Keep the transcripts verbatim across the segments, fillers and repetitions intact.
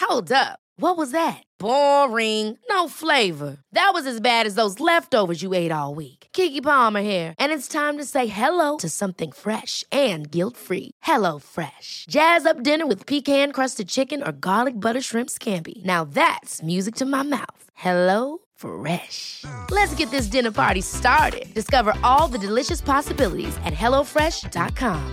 Hold up. What was that? Boring. No flavor. That was as bad as those leftovers you ate all week. Keke Palmer here, and it's time to say hello to something fresh and guilt-free. Hello Fresh. Jazz up dinner with pecan-crusted chicken or garlic butter shrimp scampi. Now that's music to my mouth. Hello Fresh. Let's get this dinner party started. Discover all the delicious possibilities at hello fresh dot com.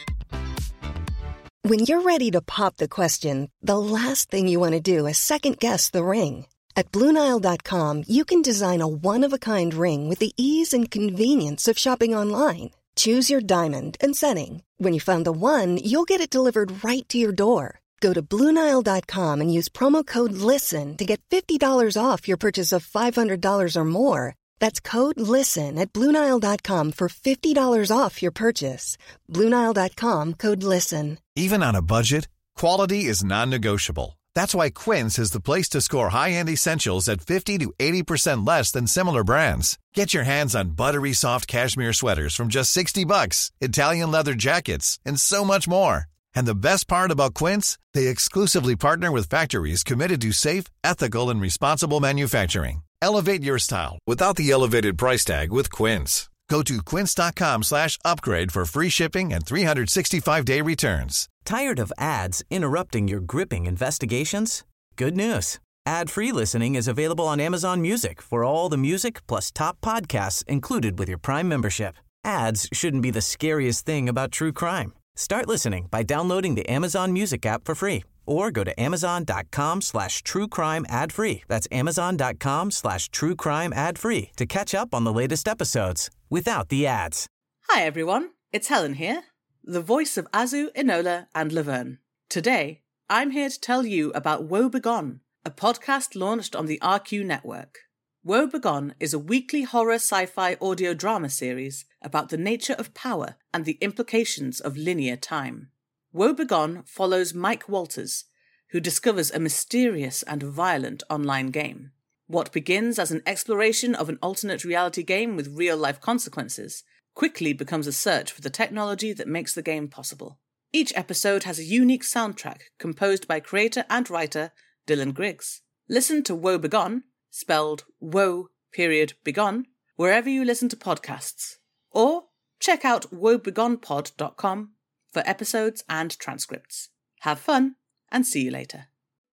When you're ready to pop the question, the last thing you want to do is second-guess the ring. At Blue Nile dot com, you can design a one-of-a-kind ring with the ease and convenience of shopping online. Choose your diamond and setting. When you find the one, you'll get it delivered right to your door. Go to Blue Nile dot com and use promo code LISTEN to get fifty dollars off your purchase of five hundred dollars or more. That's code LISTEN at Blue Nile dot com for fifty dollars off your purchase. Blue Nile dot com, code LISTEN. Even on a budget, quality is non-negotiable. That's why Quince is the place to score high-end essentials at fifty to eighty percent less than similar brands. Get your hands on buttery soft cashmere sweaters from just sixty bucks, Italian leather jackets, and so much more. And the best part about Quince, they exclusively partner with factories committed to safe, ethical, and responsible manufacturing. Elevate your style without the elevated price tag with Quince. Go to quince.com slash upgrade for free shipping and three sixty-five day returns. Tired of ads interrupting your gripping investigations? Good news. Ad-free listening is available on Amazon Music for all the music plus top podcasts included with your Prime membership. Ads shouldn't be the scariest thing about true crime. Start listening by downloading the Amazon Music app for free or go to amazon.com slash true crime ad free. That's amazon.com slash true crime ad free to catch up on the latest episodes without the ads. Hi everyone, it's Helen here, the voice of Azu, Enola and Laverne. Today, I'm here to tell you about Woe Begone, a podcast launched on the R Q network. Woe Begone is a weekly horror sci-fi audio drama series about the nature of power and the implications of linear time. Woe Begone follows Mike Walters, who discovers a mysterious and violent online game. What begins as an exploration of an alternate reality game with real-life consequences quickly becomes a search for the technology that makes the game possible. Each episode has a unique soundtrack composed by creator and writer Dylan Griggs. Listen to Woe Begone, spelled Woe period Begone, wherever you listen to podcasts. Or check out woe begone pod dot com for episodes and transcripts. Have fun, and see you later.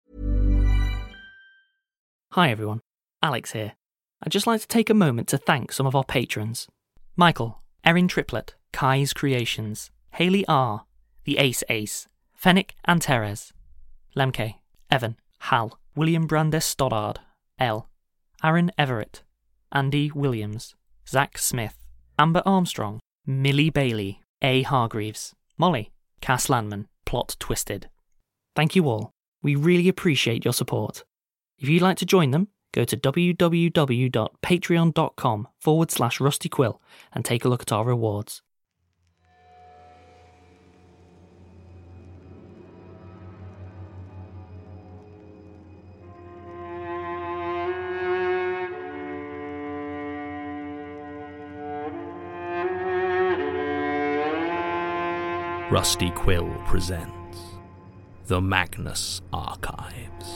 Hi everyone, Alex here. I'd just like to take a moment to thank some of our patrons. Michael, Erin Triplet, Kai's Creations, Hayley R, The Ace Ace, Fennec and Teres, Lemke, Evan, Hal, William Brandes Stoddard, L, Aaron Everett, Andy Williams, Zach Smith, Amber Armstrong, Millie Bailey, A. Hargreaves, Molly, Cass Landman, Plot Twisted. Thank you all. We really appreciate your support. If you'd like to join them, go to www.patreon.com forward slash Rusty Quill and take a look at our rewards. Rusty Quill presents The Magnus Archives.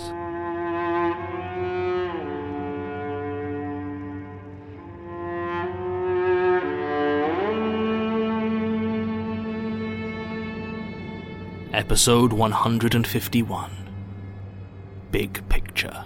Episode one hundred fifty-one. Big Picture.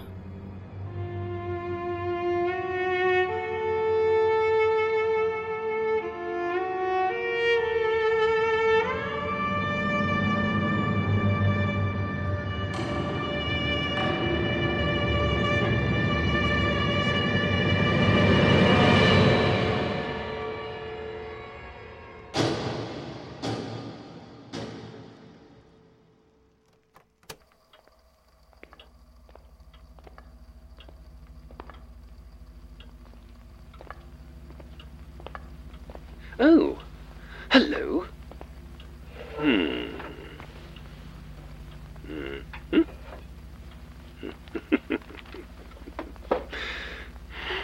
Oh, hello. Hmm. Hmm.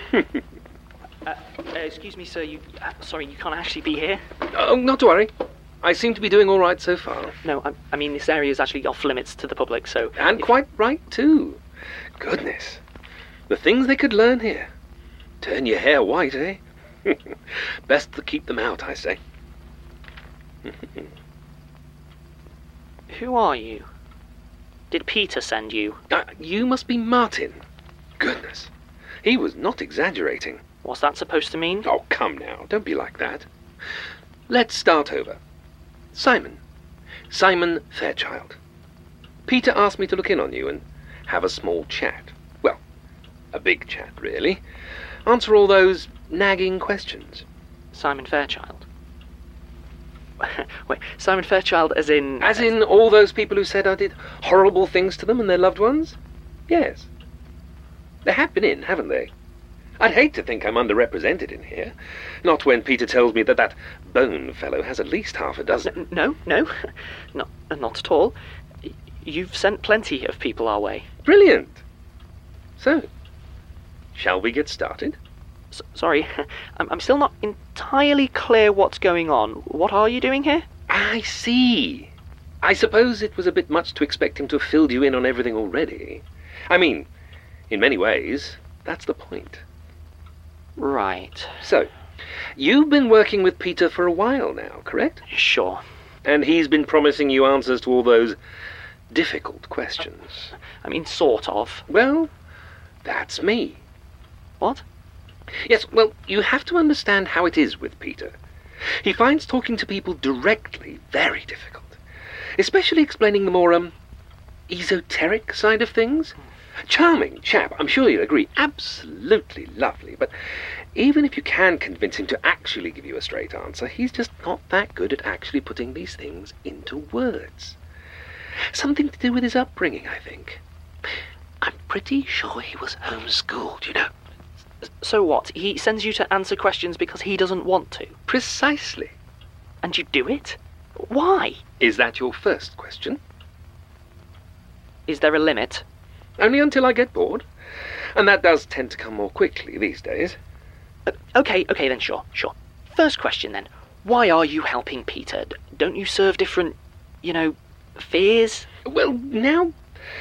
uh, uh, excuse me, sir. You, uh, sorry, you can't actually be here. Oh, not to worry. I seem to be doing all right so far. No, I, I mean, this area is actually off limits to the public, so... And if- quite right, too. Goodness. The things they could learn here. Turn your hair white, eh? Best to keep them out, I say. Who are you? Did Peter send you? Uh, you must be Martin. Goodness. He was not exaggerating. What's that supposed to mean? Oh, come now. Don't be like that. Let's start over. Simon. Simon Fairchild. Peter asked me to look in on you and have a small chat. Well, a big chat, really. Answer all those nagging questions. Simon Fairchild? Wait, Simon Fairchild as in... As in all those people who said I did horrible things to them and their loved ones? Yes. They have been in, haven't they? I'd hate to think I'm underrepresented in here. Not when Peter tells me that that Bone fellow has at least half a dozen. No, no, not, not at all. You've sent plenty of people our way. Brilliant. So, shall we get started? S- sorry, I'm, I'm still not entirely clear what's going on. What are you doing here? I see. I suppose it was a bit much to expect him to have filled you in on everything already. I mean, in many ways, that's the point. Right. So, you've been working with Peter for a while now, correct? Sure. And he's been promising you answers to all those difficult questions. I mean, sort of. Well, that's me. What? Yes, well, you have to understand how it is with Peter. He finds talking to people directly very difficult, especially explaining the more, um, esoteric side of things. Charming chap, I'm sure you'll agree, absolutely lovely, but even if you can convince him to actually give you a straight answer, he's just not that good at actually putting these things into words. Something to do with his upbringing, I think. I'm pretty sure he was homeschooled, you know. So what? He sends you to answer questions because he doesn't want to? Precisely. And you do it? Why? Is that your first question? Is there a limit? Only until I get bored. And that does tend to come more quickly these days. Uh, okay, okay then, sure, sure. First question then. Why are you helping Peter? D- don't you serve different, you know, fears? Well, now...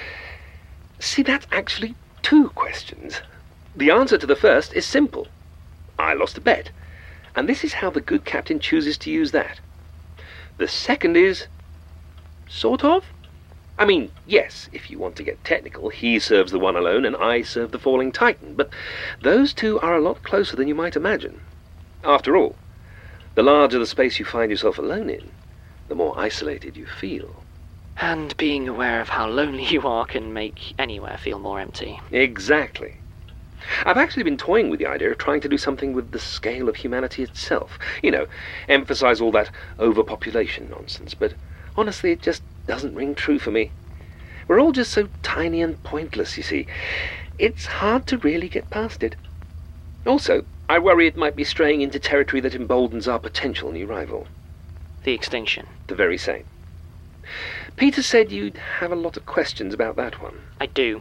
See, that's actually two questions. The answer to the first is simple. I lost a bet. And this is how the good captain chooses to use that. The second is... sort of? I mean, yes, if you want to get technical, he serves the one alone and I serve the falling titan, but those two are a lot closer than you might imagine. After all, the larger the space you find yourself alone in, the more isolated you feel. And being aware of how lonely you are can make anywhere feel more empty. Exactly. I've actually been toying with the idea of trying to do something with the scale of humanity itself. You know, emphasize all that overpopulation nonsense, but honestly it just doesn't ring true for me. We're all just so tiny and pointless, you see. It's hard to really get past it. Also, I worry it might be straying into territory that emboldens our potential new rival. The extinction. The very same. Peter said you'd have a lot of questions about that one. I do.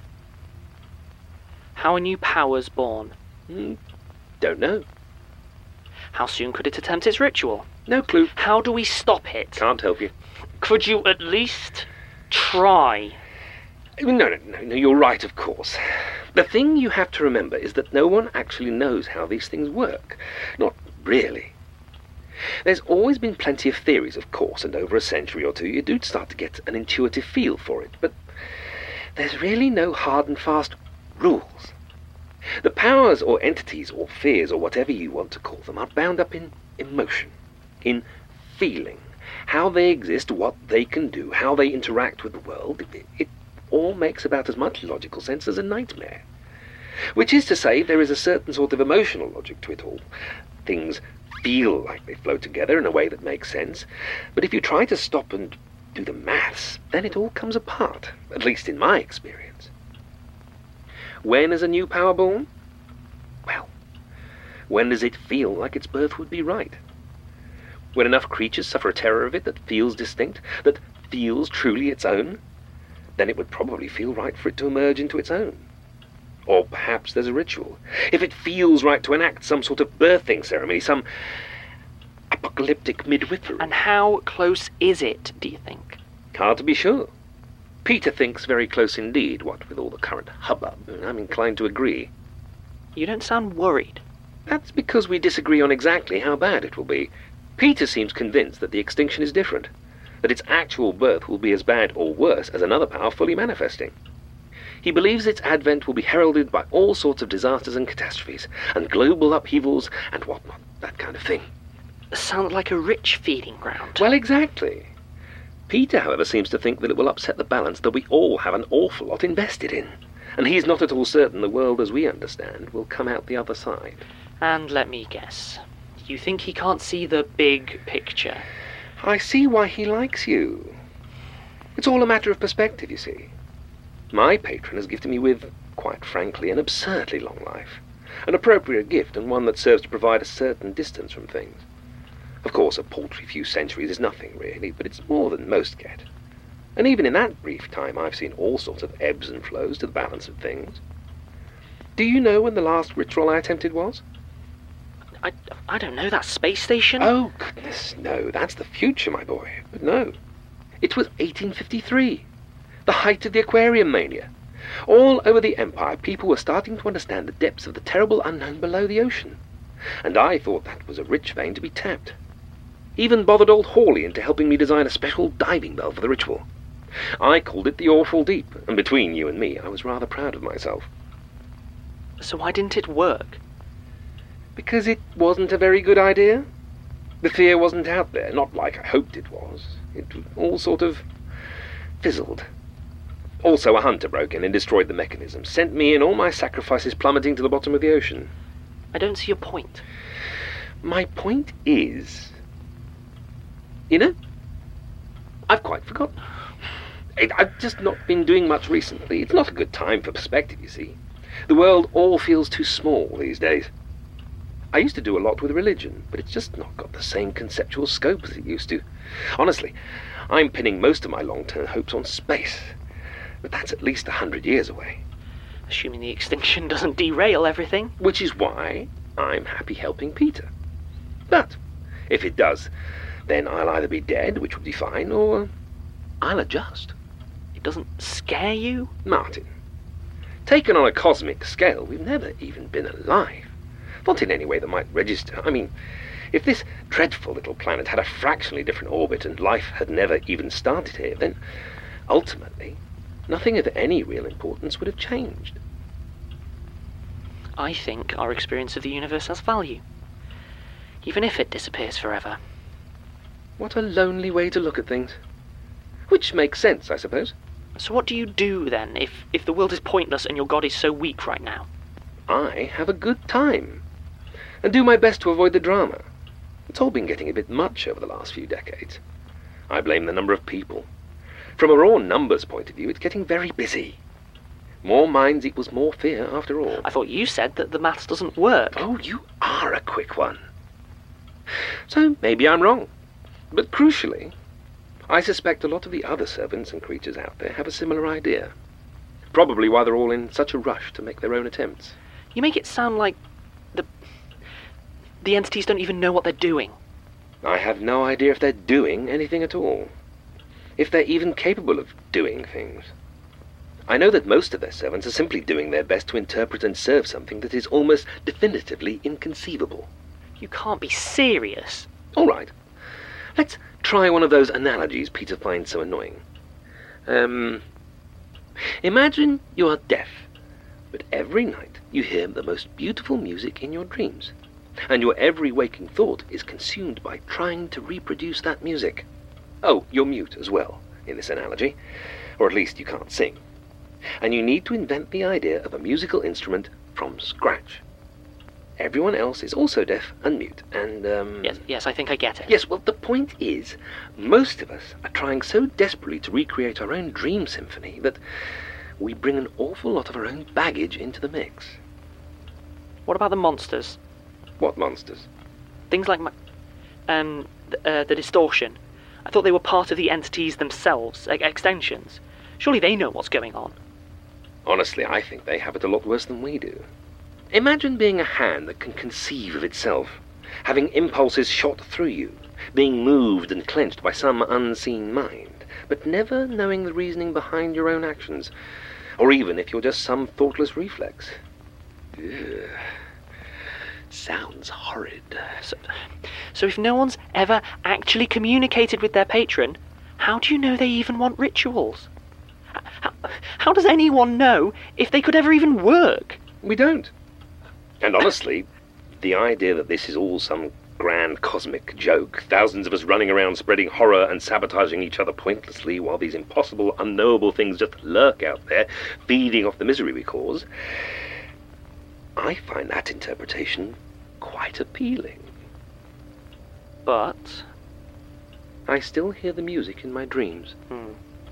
How are new powers born? Mm, don't know. How soon could it attempt its ritual? No clue. How do we stop it? Can't help you. Could you at least try? No, no, no, no, you're right, of course. The thing you have to remember is that no one actually knows how these things work. Not really. There's always been plenty of theories, of course, and over a century or two you do start to get an intuitive feel for it, but there's really no hard and fast rules. The powers or entities or fears or whatever you want to call them are bound up in emotion, in feeling, how they exist, what they can do, how they interact with the world. It, it all makes about as much logical sense as a nightmare. Which is to say, there is a certain sort of emotional logic to it all. Things feel like they flow together in a way that makes sense, but if you try to stop and do the maths, then it all comes apart, at least in my experience. When is a new power born? Well, when does it feel like its birth would be right? When enough creatures suffer a terror of it that feels distinct, that feels truly its own, then it would probably feel right for it to emerge into its own. Or perhaps there's a ritual. If it feels right to enact some sort of birthing ceremony, some apocalyptic midwifery. And how close is it, do you think? Hard to be sure. Peter thinks very close indeed, what with all the current hubbub. I'm inclined to agree. You don't sound worried. That's because we disagree on exactly how bad it will be. Peter seems convinced that the extinction is different, that its actual birth will be as bad or worse as another power fully manifesting. He believes its advent will be heralded by all sorts of disasters and catastrophes, and global upheavals and whatnot, that kind of thing. Sounds like a rich feeding ground. Well, exactly. Peter, however, seems to think that it will upset the balance that we all have an awful lot invested in, and he's not at all certain the world as we understand will come out the other side. And let me guess, you think he can't see the big picture? I see why he likes you. It's all a matter of perspective, you see. My patron has gifted me with, quite frankly, an absurdly long life. An appropriate gift, and one that serves to provide a certain distance from things. Of course, a paltry few centuries is nothing, really, but it's more than most get. And even in that brief time, I've seen all sorts of ebbs and flows to the balance of things. Do you know when the last ritual I attempted was? I, I don't know, that space station? Oh, goodness, no, that's the future, my boy. But no, it was eighteen fifty-three, the height of the aquarium mania. All over the Empire, people were starting to understand the depths of the terrible unknown below the ocean. And I thought that was a rich vein to be tapped. Even bothered old Hawley into helping me design a special diving bell for the ritual. I called it the Awful Deep, and between you and me, I was rather proud of myself. So why didn't it work? Because it wasn't a very good idea. The fear wasn't out there, not like I hoped it was. It all sort of fizzled. Also, a hunter broke in and destroyed the mechanism, sent me and all my sacrifices plummeting to the bottom of the ocean. I don't see your point. My point is... You know, I've quite forgotten. I've just not been doing much recently. It's not a good time for perspective, you see. The world all feels too small these days. I used to do a lot with religion, but it's just not got the same conceptual scope as it used to. Honestly, I'm pinning most of my long-term hopes on space, but that's at least a hundred years away. Assuming the extinction doesn't derail everything. Which is why I'm happy helping Peter. But if it does, then I'll either be dead, which would be fine, or I'll adjust. It doesn't scare you? Martin, taken on a cosmic scale, we've never even been alive. Not in any way that might register. I mean, if this dreadful little planet had a fractionally different orbit and life had never even started here, then ultimately nothing of any real importance would have changed. I think our experience of the universe has value, even if it disappears forever. What a lonely way to look at things. Which makes sense, I suppose. So what do you do, then, if, if the world is pointless and your god is so weak right now? I have a good time, and do my best to avoid the drama. It's all been getting a bit much over the last few decades. I blame the number of people. From a raw numbers point of view, it's getting very busy. More minds equals more fear, after all. I thought you said that the maths doesn't work. Oh, you are a quick one. So maybe I'm wrong. But crucially, I suspect a lot of the other servants and creatures out there have a similar idea. Probably why they're all in such a rush to make their own attempts. You make it sound like the the entities don't even know what they're doing. I have no idea if they're doing anything at all. If they're even capable of doing things. I know that most of their servants are simply doing their best to interpret and serve something that is almost definitively inconceivable. You can't be serious. All right. Let's try one of those analogies Peter finds so annoying. Um, imagine you are deaf, but every night you hear the most beautiful music in your dreams, and your every waking thought is consumed by trying to reproduce that music. Oh, you're mute as well, in this analogy, or at least you can't sing. And you need to invent the idea of a musical instrument from scratch. Everyone else is also deaf and mute, and, um... Yes, yes, I think I get it. Yes, well, the point is, most of us are trying so desperately to recreate our own dream symphony that we bring an awful lot of our own baggage into the mix. What about the monsters? What monsters? Things like, ma- um, th- uh, the distortion. I thought they were part of the entities themselves, like extensions. Surely they know what's going on. Honestly, I think they have it a lot worse than we do. Imagine being a hand that can conceive of itself, having impulses shot through you, being moved and clenched by some unseen mind, but never knowing the reasoning behind your own actions, or even if you're just some thoughtless reflex. Ugh. Sounds horrid. So, so if no one's ever actually communicated with their patron, how do you know they even want rituals? How, how does anyone know if they could ever even work? We don't. And honestly, the idea that this is all some grand cosmic joke, thousands of us running around spreading horror and sabotaging each other pointlessly while these impossible, unknowable things just lurk out there, feeding off the misery we cause, I find that interpretation quite appealing. But I still hear the music in my dreams. Hmm.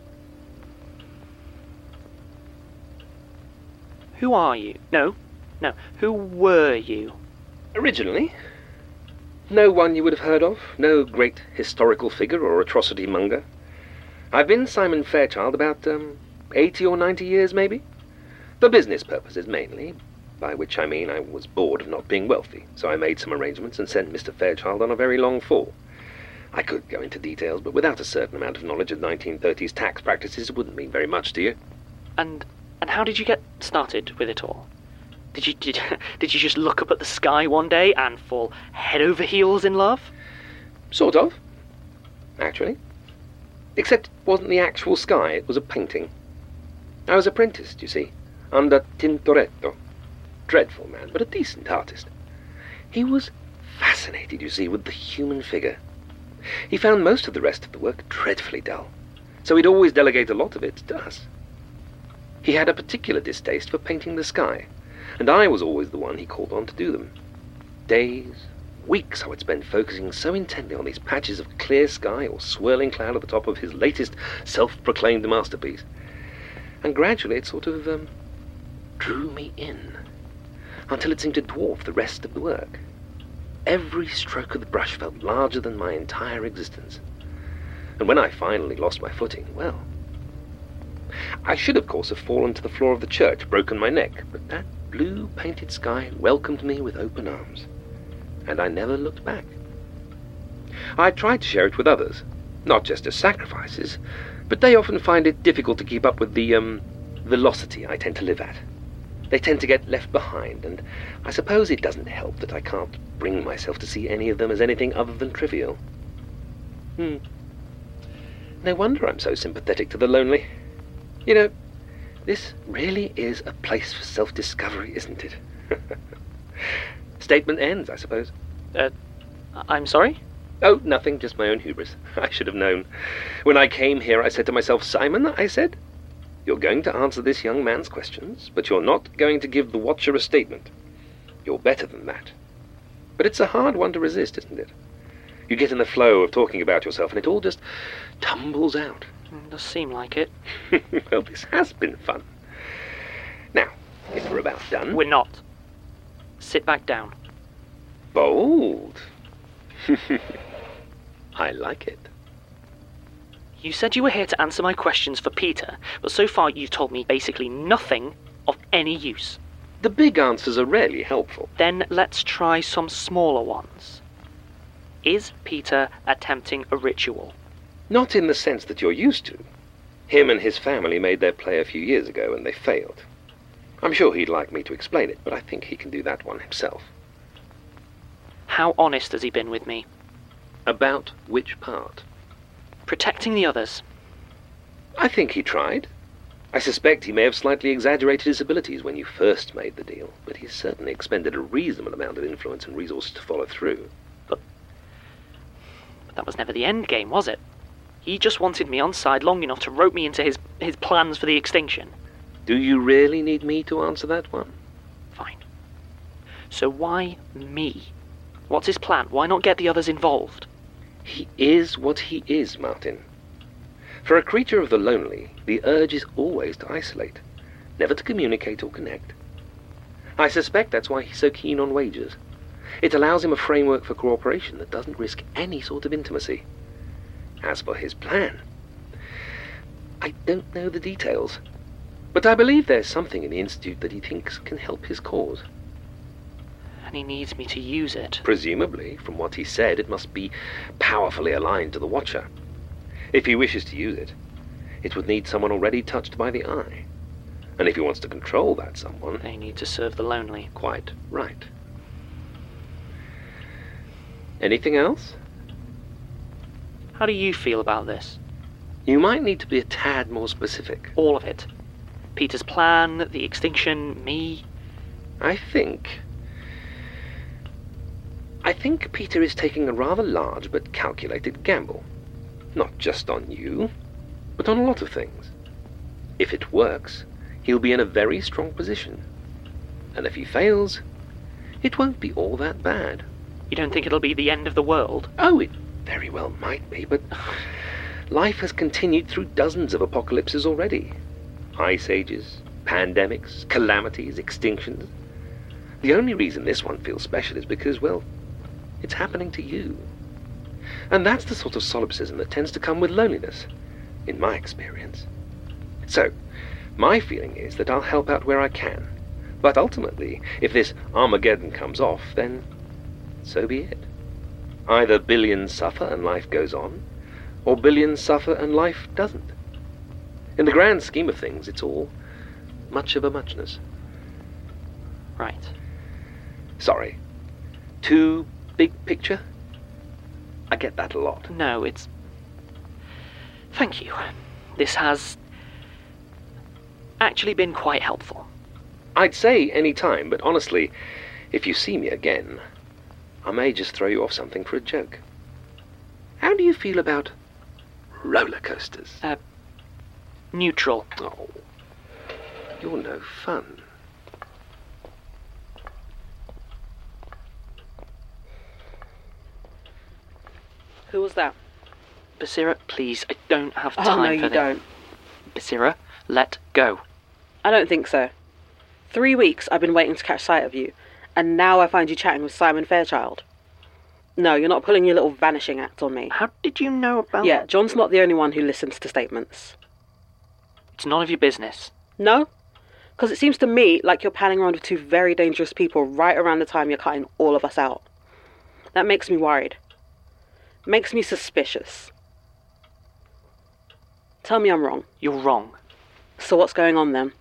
Who are you? No, no. Who were you? Originally, no one you would have heard of, no great historical figure or atrocity monger. I've been Simon Fairchild about um, eighty or ninety years, maybe. For business purposes, mainly, by which I mean I was bored of not being wealthy, so I made some arrangements and sent Mister Fairchild on a very long fall. I could go into details, but without a certain amount of knowledge of nineteen thirties tax practices, it wouldn't mean very much to you. And and how did you get started with it all? Did you did, did you just look up at the sky one day and fall head over heels in love? Sort of, actually. Except it wasn't the actual sky, it was a painting. I was apprenticed, you see, under Tintoretto. Dreadful man, but a decent artist. He was fascinated, you see, with the human figure. He found most of the rest of the work dreadfully dull, so he'd always delegate a lot of it to us. He had a particular distaste for painting the sky, and I was always the one he called on to do them. Days, weeks I would spend focusing so intently on these patches of clear sky or swirling cloud at the top of his latest self-proclaimed masterpiece. And gradually it sort of um, drew me in, until it seemed to dwarf the rest of the work. Every stroke of the brush felt larger than my entire existence. And when I finally lost my footing, well, I should of course have fallen to the floor of the church, broken my neck, but that blue painted sky welcomed me with open arms, and I never looked back. I tried to share it with others, not just as sacrifices, but they often find it difficult to keep up with the um, velocity I tend to live at. They tend to get left behind, and I suppose it doesn't help that I can't bring myself to see any of them as anything other than trivial. Hmm. No wonder I'm so sympathetic to the lonely. You know, this really is a place for self-discovery, isn't it? Statement ends, I suppose. Uh, I'm sorry? Oh, nothing, just my own hubris. I should have known. When I came here, I said to myself, Simon, I said, you're going to answer this young man's questions, but you're not going to give the watcher a statement. You're better than that. But it's a hard one to resist, isn't it? You get in the flow of talking about yourself, and it all just tumbles out. It does seem like it. Well, this has been fun. Now, if we're about done... We're not. Sit back down. Bold. I like it. You said you were here to answer my questions for Peter, but so far you've told me basically nothing of any use. The big answers are rarely helpful. Then let's try some smaller ones. Is Peter attempting a ritual? Not in the sense that you're used to. Him and his family made their play a few years ago and they failed. I'm sure he'd like me to explain it, but I think he can do that one himself. How honest has he been with me? About which part? Protecting the others. I think he tried. I suspect he may have slightly exaggerated his abilities when you first made the deal, but he's certainly expended a reasonable amount of influence and resources to follow through. But, but that was never the end game, was it? He just wanted me on side long enough to rope me into his, his plans for the extinction. Do you really need me to answer that one? Fine. So why me? What's his plan? Why not get the others involved? He is what he is, Martin. For a creature of the lonely, the urge is always to isolate, never to communicate or connect. I suspect that's why he's so keen on wages. It allows him a framework for cooperation that doesn't risk any sort of intimacy. As for his plan, I don't know the details, but I believe there's something in the Institute that he thinks can help his cause. And he needs me to use it. Presumably, from what he said, it must be powerfully aligned to the Watcher. If he wishes to use it, it would need someone already touched by the eye. And if he wants to control that someone... They need to serve the lonely. Quite right. Anything else? How do you feel about this? You might need to be a tad more specific. All of it. Peter's plan, the extinction, me. I think... I think Peter is taking a rather large but calculated gamble. Not just on you, but on a lot of things. If it works, he'll be in a very strong position. And if he fails, it won't be all that bad. You don't think it'll be the end of the world? Oh, it very well might be, but life has continued through dozens of apocalypses already. Ice ages, pandemics, calamities, extinctions. The only reason this one feels special is because, well, it's happening to you. And that's the sort of solipsism that tends to come with loneliness, in my experience. So, my feeling is that I'll help out where I can. But ultimately, if this Armageddon comes off, then so be it. Either billions suffer and life goes on, or billions suffer and life doesn't. In the grand scheme of things, it's all much of a muchness. Right. Sorry. Too big picture? I get that a lot. No, it's... Thank you. This has actually been quite helpful. I'd say any time, but honestly, if you see me again, I may just throw you off something for a joke. How do you feel about roller coasters? Uh, neutral. Oh, you're no fun. Who was that? Basira, please, I don't have time oh, no, for you this. don't. Basira, let go. I don't think so. Three weeks I've been waiting to catch sight of you, and now I find you chatting with Simon Fairchild. No, you're not pulling your little vanishing act on me. How did you know about... Yeah, John's not the only one who listens to statements. It's none of your business. No? Because it seems to me like you're palling around with two very dangerous people right around the time you're cutting all of us out. That makes me worried. Makes me suspicious. Tell me I'm wrong. You're wrong. So what's going on then?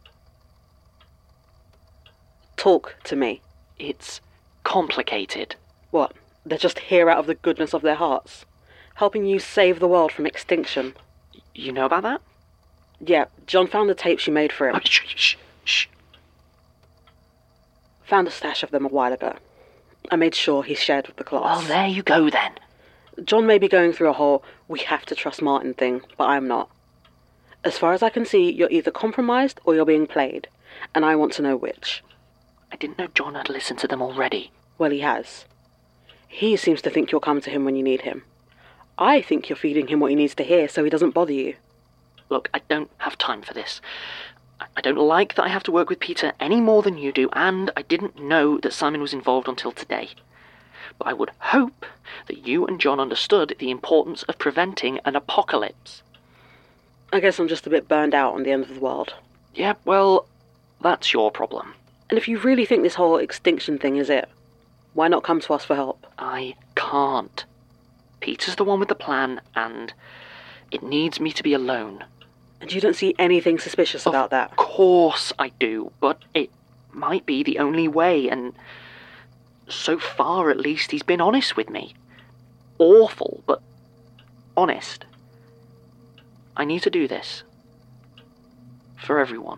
Talk to me. It's complicated. What? They're just here out of the goodness of their hearts, helping you save the world from extinction. You know about that? Yeah, John found the tapes you made for him. Oh, shh, shh, shh. Found a stash of them a while ago. I made sure he shared with the class. Well, there you go then. John may be going through a whole we have to trust Martin thing, but I'm not. As far as I can see, you're either compromised or you're being played, and I want to know which. I didn't know John had listened to them already. Well, he has. He seems to think you'll come to him when you need him. I think you're feeding him what he needs to hear so he doesn't bother you. Look, I don't have time for this. I don't like that I have to work with Peter any more than you do, and I didn't know that Simon was involved until today. But I would hope that you and John understood the importance of preventing an apocalypse. I guess I'm just a bit burned out on the end of the world. Yeah, well, that's your problem. And if you really think this whole extinction thing is it, why not come to us for help? I can't. Peter's the one with the plan, and it needs me to be alone. And you don't see anything suspicious about that? Of course I do, but it might be the only way, and so far at least he's been honest with me. Awful, but honest. I need to do this. For everyone.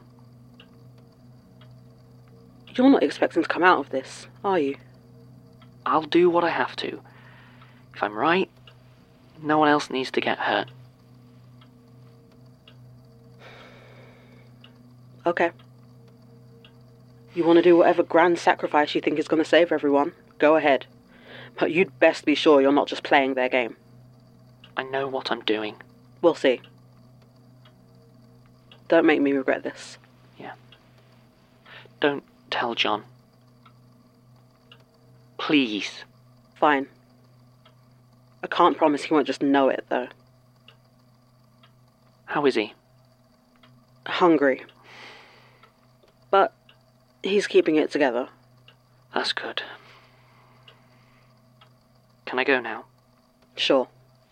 You're not expecting to come out of this, are you? I'll do what I have to. If I'm right, no one else needs to get hurt. Okay. You want to do whatever grand sacrifice you think is going to save everyone? Go ahead. But you'd best be sure you're not just playing their game. I know what I'm doing. We'll see. Don't make me regret this. Yeah. Don't tell John. Please. Fine. I can't promise he won't just know it, though. How is he? Hungry. But he's keeping it together. That's good. Can I go now? Sure.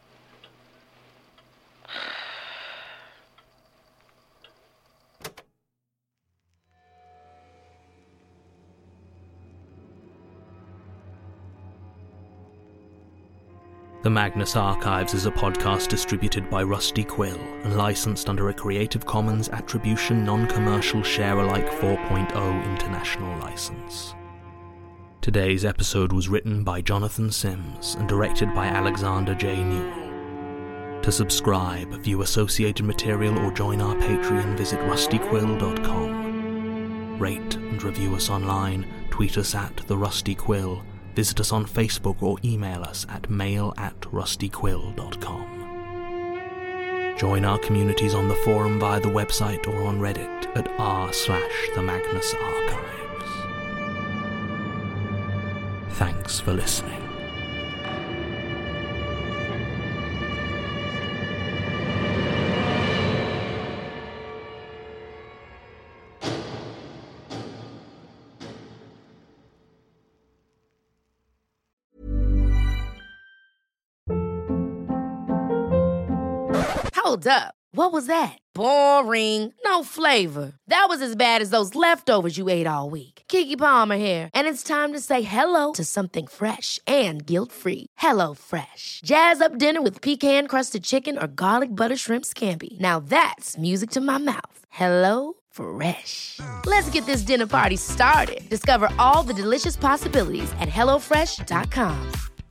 The Magnus Archives is a podcast distributed by Rusty Quill and licensed under a Creative Commons Attribution Non-Commercial Share-alike four point oh international license. Today's episode was written by Jonathan Sims and directed by Alexander J. Newell. To subscribe, view associated material or join our Patreon, visit rusty quill dot com. Rate and review us online, tweet us at The Rusty Quill, visit us on Facebook or email us at mail at rusty quill dot com. Join our communities on the forum via the website or on Reddit at r slash the Magnus Archives. Thanks for listening. Hold up. What was that? Boring. No flavor. That was as bad as those leftovers you ate all week. Keke Palmer here, and it's time to say hello to something fresh and guilt-free. Hello Fresh. Jazz up dinner with pecan-crusted chicken or garlic butter shrimp scampi. Now that's music to my mouth. Hello Fresh. Let's get this dinner party started. Discover all the delicious possibilities at hello fresh dot com.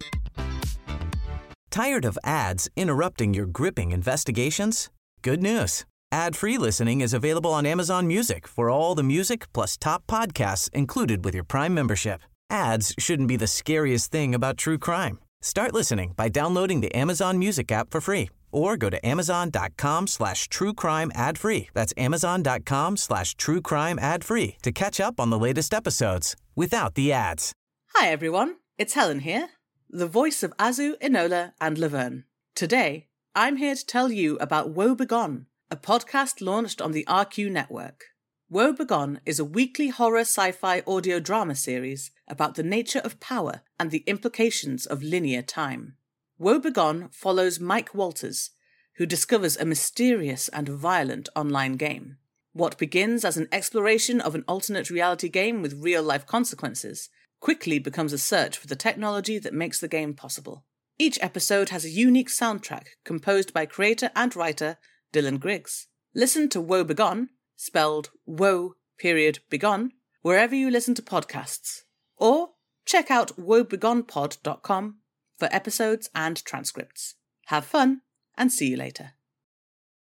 Tired of ads interrupting your gripping investigations? Good news. Ad-free listening is available on Amazon Music for all the music plus top podcasts included with your Prime membership. Ads shouldn't be the scariest thing about true crime. Start listening by downloading the Amazon Music app for free or go to amazon.com slash true crime ad free. That's amazon.com slash true crime ad free to catch up on the latest episodes without the ads. Hi everyone, it's Helen here, the voice of Azu, Enola and Laverne. Today, I'm here to tell you about Woe Begone, a podcast launched on the R Q network. Woe Begone is a weekly horror sci-fi audio drama series about the nature of power and the implications of linear time. Woe Begone follows Mike Walters, who discovers a mysterious and violent online game. What begins as an exploration of an alternate reality game with real-life consequences quickly becomes a search for the technology that makes the game possible. Each episode has a unique soundtrack composed by creator and writer Dylan Griggs. Listen to Woe Begone, spelled Woe period Begone, wherever you listen to podcasts. Or check out woe begone pod dot com for episodes and transcripts. Have fun, and see you later.